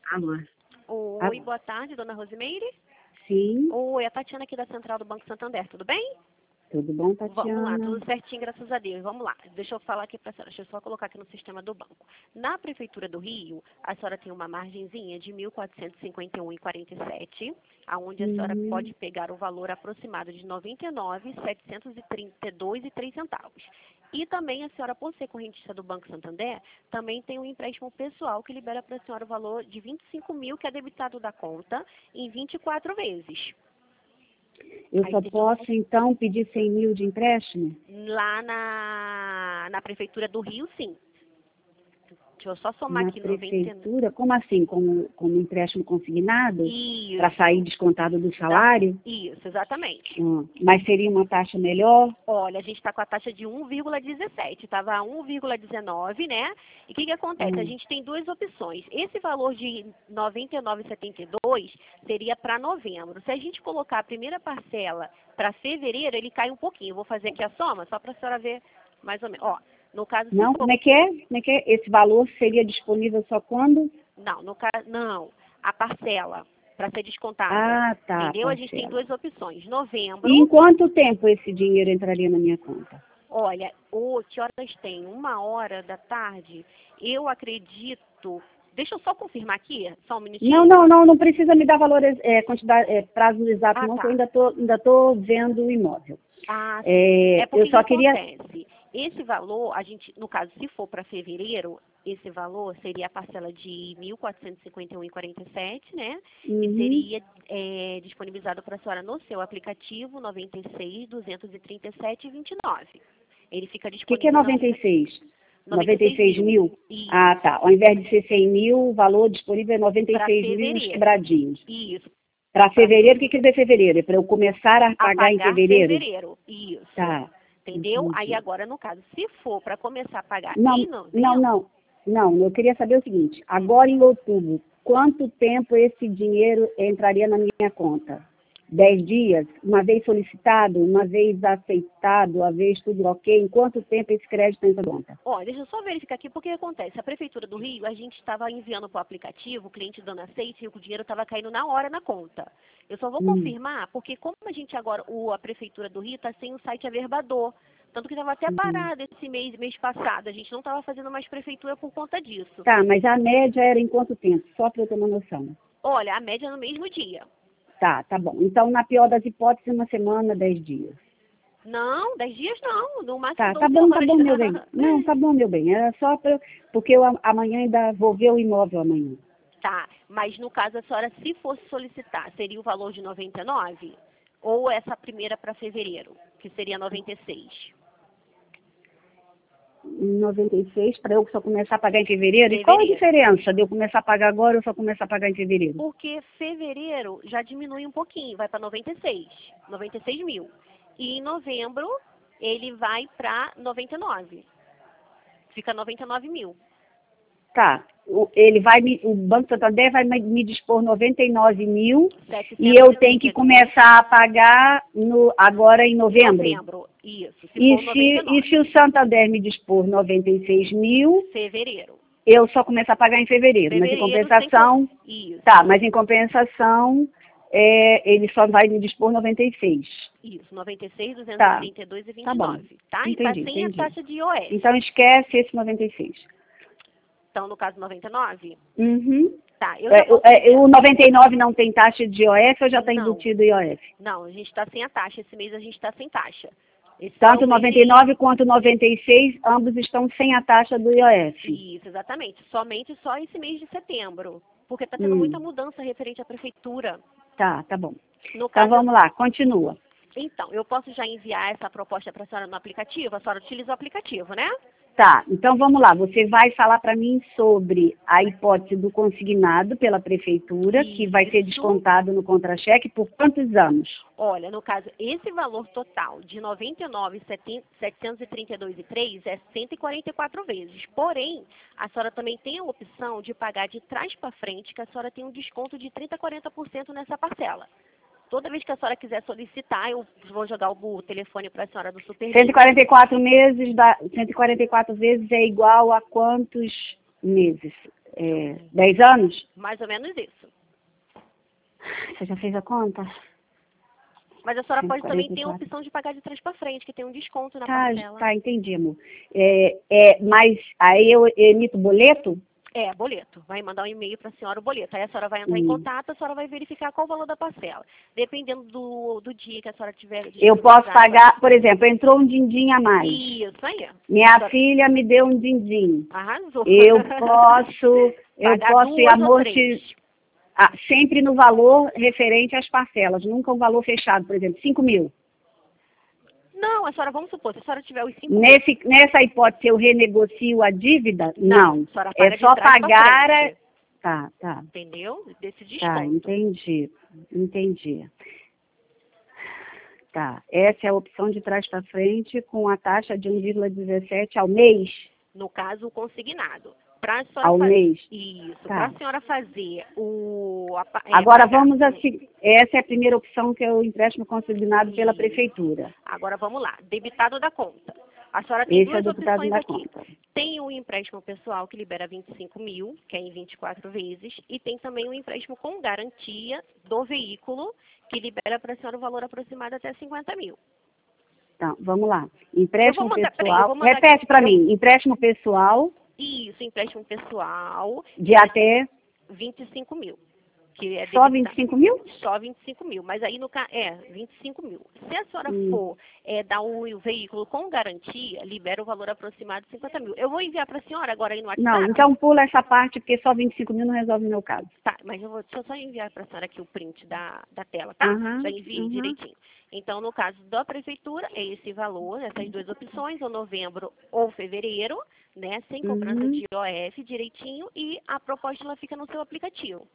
Alô? Oi, boa tarde, dona Rosimeire. Sim. Oi, é a Tatiana aqui da Central do Banco Santander, tudo bem? Tudo bom, Tatiana? Vamos lá, tudo certinho, graças a Deus. Vamos lá, deixa eu falar aqui para a senhora, deixa eu só colocar aqui no sistema do banco. Na Prefeitura do Rio, a senhora tem uma margenzinha de R$ 1.451,47, aonde a senhora pode pegar o valor aproximado de R$ 99.732,03. E também a senhora, por ser correntista do Banco Santander, também tem um empréstimo pessoal que libera para a senhora o valor de 25 mil, que é debitado da conta em 24 vezes. Eu só posso, então, pedir 100 mil de empréstimo? Lá na Prefeitura do Rio, sim. Deixa eu só somar Na aqui prefeitura? Como assim? Como empréstimo consignado? Isso. Para sair descontado do salário? Isso, exatamente. Mas seria uma taxa melhor? Olha, a gente está com a taxa de 1,17. Estava a 1,19, né? E o que acontece? A gente tem duas opções. Esse valor de R$ 99,72 seria para novembro. Se a gente colocar a primeira parcela para fevereiro, ele cai um pouquinho. Eu vou fazer aqui a soma, só para a senhora ver mais ou menos. Ó, no caso... Não, como é que é? Como é que é? Esse valor seria disponível só quando? Não, no caso, não. A parcela para ser descontada. Ah, tá. Entendeu? A gente tem duas opções. Novembro. E em quanto tempo esse dinheiro entraria na minha conta? Olha, que horas tem? 1h da tarde. Eu acredito. Deixa eu só confirmar aqui, só um minutinho. Não precisa me dar valores, quantidade, prazo exato, não, tá. que eu ainda tô vendo o imóvel. Ah, sim. Eu só queria... acontece? Esse valor, a gente, no caso, se for para fevereiro, esse valor seria a parcela de R$ 1.451,47, né? E seria disponibilizado para a senhora no seu aplicativo 96.237,29. Ele fica disponível. O que é 96? 96 mil? Isso. Ah, tá. Ao invés de ser 100 mil, o valor disponível é 96 mil quebradinhos. Isso. Para fevereiro, o que quer dizer fevereiro? É para eu começar a pagar em fevereiro? Isso. Tá. Entendeu? Entendi. Aí agora, no caso, se for para começar a pagar em novembro... Não, eu queria saber o seguinte. Agora em outubro, quanto tempo esse dinheiro entraria na minha conta? 10 dias? Uma vez solicitado? Uma vez aceitado? Uma vez tudo ok? Em quanto tempo esse crédito entra na conta? Olha, deixa eu só verificar aqui, porque acontece. A Prefeitura do Rio, a gente estava enviando para o aplicativo, o cliente dando aceite, e o dinheiro estava caindo na hora na conta. Eu só vou confirmar, porque como a gente agora, a Prefeitura do Rio está sem o site Averbador, tanto que estava até parado esse mês passado. A gente não estava fazendo mais prefeitura por conta disso. Tá, mas a média era em quanto tempo? Só para eu ter uma noção. Olha, a média é no mesmo dia. Tá bom. Então, na pior das hipóteses, uma semana, 10 dias. Não, 10 dias não. No máximo 12 tá bom, meu bem. Não, tá bom, meu bem. Era só porque eu amanhã ainda vou ver o imóvel amanhã. Tá, mas no caso a senhora, se fosse solicitar, seria o valor de 99? Ou essa primeira para fevereiro, que seria 96? 96 para eu só começar a pagar em fevereiro? E qual a diferença de eu começar a pagar agora ou só começar a pagar em fevereiro? Porque fevereiro já diminui um pouquinho, vai para 96 mil. E em novembro ele vai para 99. Fica 99 mil. Tá. O Banco Santander vai me dispor 99 mil e eu tenho que começar a pagar agora em novembro? Isso. E se o Santander me dispor 96 mil... Fevereiro. Eu só começo a pagar em fevereiro, mas em compensação... Tá, mas em compensação, ele só vai me dispor 96. Isso, 96.232,29. Tá? Entendi, e tá sem a taxa de IOF. Então esquece esse 96. Então, no caso 99? Tá, o 99 não tem taxa de IOF ou já está embutido IOF? Não, a gente está sem a taxa. Esse mês a gente está sem taxa. Tanto 99 quanto 96, ambos estão sem a taxa do IOF. Isso, exatamente. Somente só esse mês de setembro. Porque está tendo muita mudança referente à prefeitura. Tá bom. Então vamos lá, continua. Então, eu posso já enviar essa proposta para a senhora no aplicativo? A senhora utiliza o aplicativo, né? Tá, então vamos lá. Você vai falar para mim sobre a hipótese do consignado pela prefeitura, que vai ser descontado no contra-cheque por quantos anos? Olha, no caso, esse valor total de R$ 99.732,03 é 144 vezes. Porém, a senhora também tem a opção de pagar de trás para frente, que a senhora tem um desconto de 30% a 40% nessa parcela. Toda vez que a senhora quiser solicitar, eu vou jogar o telefone para a senhora do Super 144 vezes é igual a quantos meses? 10 anos? Mais ou menos isso. Você já fez a conta? Mas a senhora pode também ter a 144. opção de pagar de trás para frente, que tem um desconto na Tá, parcela. tá, entendi, amor. Mas aí eu emito boleto? Boleto. Vai mandar um e-mail para a senhora o boleto. Aí a senhora vai entrar em Hum. contato, a senhora vai verificar qual o valor da parcela. Dependendo do dia que a senhora tiver... Eu posso pagar, por exemplo, entrou um din-din a mais. Isso aí. Minha filha me deu um din-din. Arrasou. Eu posso Pagar ir duas ou três. sempre no valor referente às parcelas, nunca um valor fechado, por exemplo, 5 mil. Não, a senhora, vamos supor, se a senhora tiver os 5 Nessa hipótese, eu renegocio a dívida? Não. A senhora paga É só de trás pra pagar... frente. Tá. Entendeu? Desse desconto. Tá, entendi. Tá, essa é a opção de trás para frente com a taxa de 1,17 ao mês? No caso, o consignado. Ao mês? Isso. Tá. Para a senhora fazer Agora vamos assim, essa é a primeira opção, que é o empréstimo consignado pela prefeitura. Agora vamos lá, debitado da conta. A senhora tem duas opções aqui. Conta. Tem o empréstimo pessoal, que libera 25 mil, que é em 24 vezes, e tem também o empréstimo com garantia do veículo, que libera para a senhora o valor aproximado até 50 mil. Então, vamos lá. Empréstimo pessoal. Repete Repete para mim. Empréstimo pessoal. Isso, empréstimo pessoal. De até 25 mil. Que é só 25 mil? Só 25 mil. Mas aí, 25 mil. Se a senhora for dar o veículo com garantia, libera o valor aproximado de 50 mil. Eu vou enviar para a senhora agora aí no WhatsApp. Não, então pula essa parte, porque só 25 mil não resolve o meu caso. Tá, mas deixa eu só enviar para a senhora aqui o print da tela, tá? Já enviei direitinho. Então, no caso da prefeitura, é esse valor, essas duas opções, ou novembro ou fevereiro, né? Sem cobrança de IOF direitinho, e a proposta ela fica no seu aplicativo.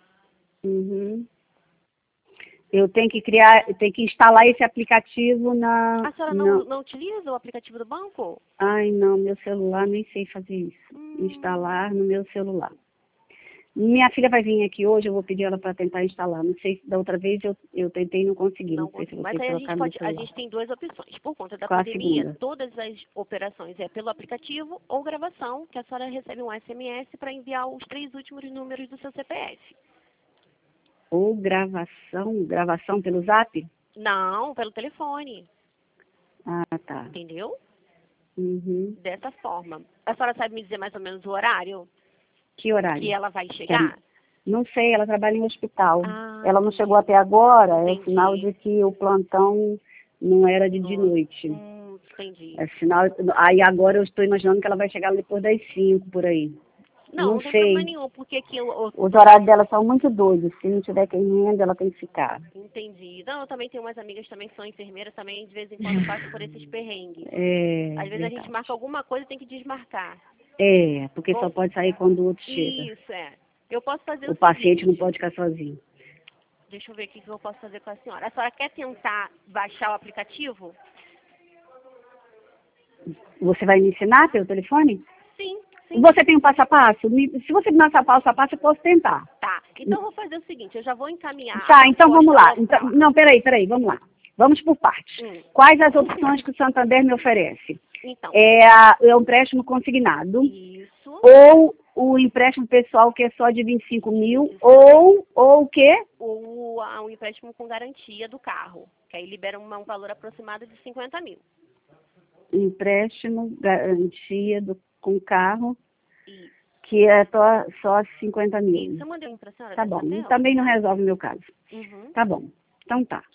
Eu tenho que instalar esse aplicativo na... A senhora não utiliza o aplicativo do banco? Ai, não, meu celular, nem sei fazer isso. Instalar no meu celular. Minha filha vai vir aqui hoje, eu vou pedir ela para tentar instalar. Não sei se da outra vez eu tentei e não consegui. Não sei se mas aí a gente tem duas opções. Por conta da pandemia, todas as operações é pelo aplicativo ou gravação, que a senhora recebe um SMS para enviar os 3 últimos números do seu CPF. Ou gravação pelo Zap? Não, pelo telefone. Ah, tá. Entendeu? Dessa forma. A senhora sabe me dizer mais ou menos o horário? Que horário? Que ela vai chegar? Não sei, ela trabalha em hospital. Ela não chegou até agora, é sinal de que o plantão não era de noite. Entendi. É sinal. Aí agora eu estou imaginando que ela vai chegar depois das 5, por aí. Não tem problema nenhum, porque aqui... Os horários dela são muito doidos. Se não tiver quem renda, ela tem que ficar. Entendi. Não, eu também tenho umas amigas também que são enfermeiras, também de vez em quando passam por esses perrengues. Às vezes a gente marca alguma coisa e tem que desmarcar. Porque só pode sair quando o outro chega. Isso, Eu posso fazer o paciente não pode ficar sozinho. Deixa eu ver o que eu posso fazer com a senhora. A senhora quer tentar baixar o aplicativo? Você vai me ensinar pelo telefone? Sim. Você tem um passo a passo? Se você me passar passo a passo, eu posso tentar. Tá. Então, eu vou fazer o seguinte, eu já vou encaminhar... Tá, então vamos lá. Então, não, peraí, vamos lá. Vamos por partes. Quais as opções que o Santander me oferece? Então. É o empréstimo consignado. Isso. Ou o empréstimo pessoal, que é só de 25 mil. Isso. Ou o quê? Ou o empréstimo com garantia do carro, que aí libera um valor aproximado de 50 mil. Empréstimo, garantia com carro, que é só 50 mil. Isso, eu mandei para a senhora. Tá bom, também não resolve o meu caso. Tá bom, então tá.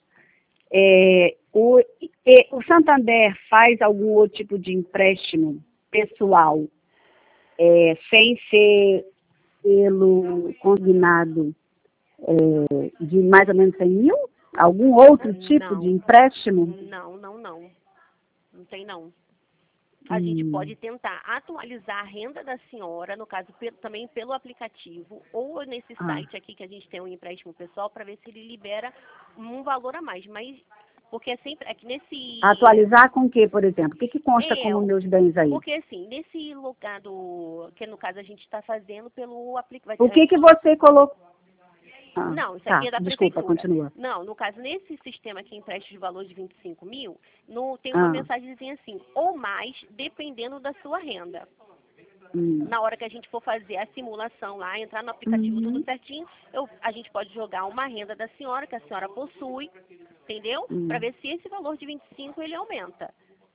O Santander faz algum outro tipo de empréstimo pessoal sem ser pelo consignado de mais ou menos 100 mil? Algum outro tipo de empréstimo? Não. Não tem, não. A gente pode tentar atualizar a renda da senhora, no caso, também pelo aplicativo, ou nesse site aqui que a gente tem um empréstimo pessoal, para ver se ele libera um valor a mais. Mas, porque sempre, que nesse... Atualizar com o que, por exemplo? O que consta como meus bens aí? Porque, assim, nesse lugar que no caso a gente está fazendo pelo aplicativo... O que você colocou? Não, isso aqui é da prefeitura. Desculpa, continua. Não, no caso, nesse sistema aqui, empréstimo de valor de 25 mil, tem uma mensagenzinha assim, ou mais, dependendo da sua renda. Na hora que a gente for fazer a simulação lá, entrar no aplicativo tudo certinho, a gente pode jogar uma renda da senhora, que a senhora possui, entendeu? Para ver se esse valor de 25 ele aumenta.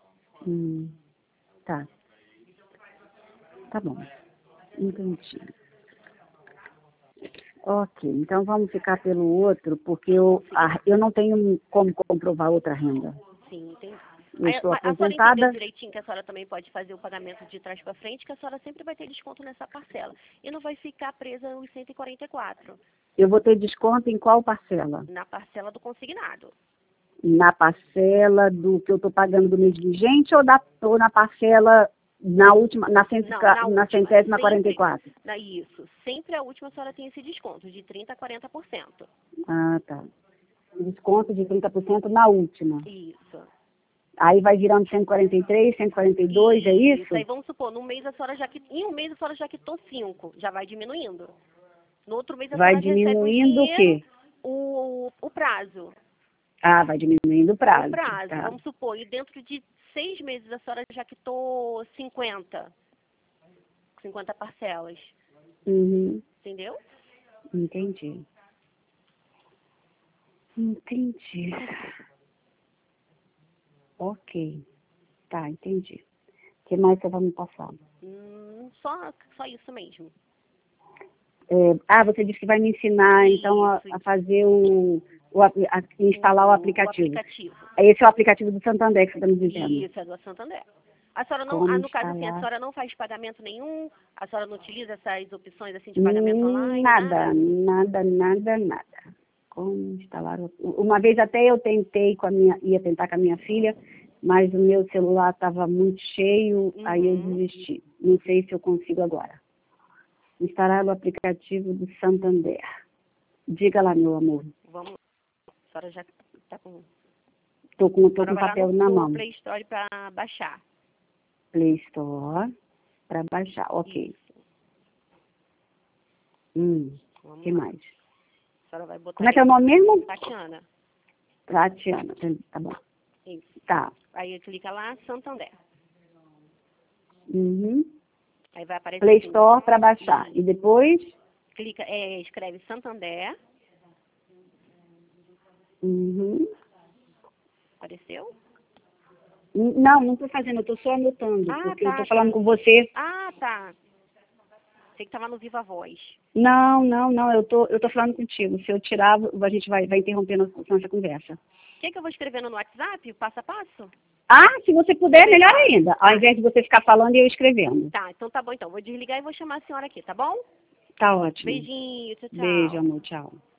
Tá. Tá bom. Entendi. Ok, então vamos ficar pelo outro, porque eu não tenho como comprovar outra renda. Sim, entendi. Eu estou A senhora aposentada. entendeu direitinho que a senhora também pode fazer o pagamento de trás para frente, que a senhora sempre vai ter desconto nessa parcela. E não vai ficar presa nos 144. Eu vou ter desconto em qual parcela? Na parcela do consignado. Na parcela do que eu estou pagando do mês vigente ou na parcela na última, na centésima 44? Isso. Sempre a última a senhora tem esse desconto, de 30% a 40%. Ah, tá. Desconto de 30% na última. Isso. Aí vai virando 143, 142, é isso? Isso. Aí vamos supor, em um mês a senhora já quitou 5, já vai diminuindo. No outro mês a vai senhora recebe diminuindo o quê? O prazo. Ah, vai diminuindo o prazo. O prazo, tá. vamos supor, e dentro de 6 meses a senhora já quitou 50 parcelas. Entendeu? Entendi. Ok. Tá, entendi. O que mais você vai me passar? Só isso mesmo. Você disse que vai me ensinar, então, a fazer instalar o aplicativo. Esse é o aplicativo do Santander que você está me dizendo. Isso, é do Santander. A senhora não, no caso assim, a senhora não faz pagamento nenhum? A senhora não utiliza essas opções assim de pagamento online? Nada. Como instalar uma vez até eu tentei ia tentar com a minha filha, mas o meu celular estava muito cheio, aí eu desisti. Não sei se eu consigo agora. Instalar o aplicativo do Santander. Diga lá, meu amor. Vamos. A senhora já está com... Tô com papel na mão. Play Store para baixar. Play Store para baixar, ok. O que mais? A senhora vai botar. Como é que é o nome mesmo? Tatiana. Tatiana, tá bom. Isso. Tá. Aí clica lá, Santander. Aí vai aparecer Play Store para baixar. E depois? Clica, escreve Santander. Apareceu? Não estou fazendo, eu estou só anotando, porque eu estou falando com você. Ah, tá. Sei que estava no Viva Voz. Não, eu tô falando contigo. Se eu tirar, a gente vai interromper nossa conversa. Quer que eu vou escrevendo no WhatsApp, passo a passo? Ah, se você puder, melhor ainda. Ao invés de você ficar falando e eu escrevendo. Tá, então tá bom então. Vou desligar e vou chamar a senhora aqui, tá bom? Tá ótimo. Beijinho, tchau. Beijo, amor, tchau.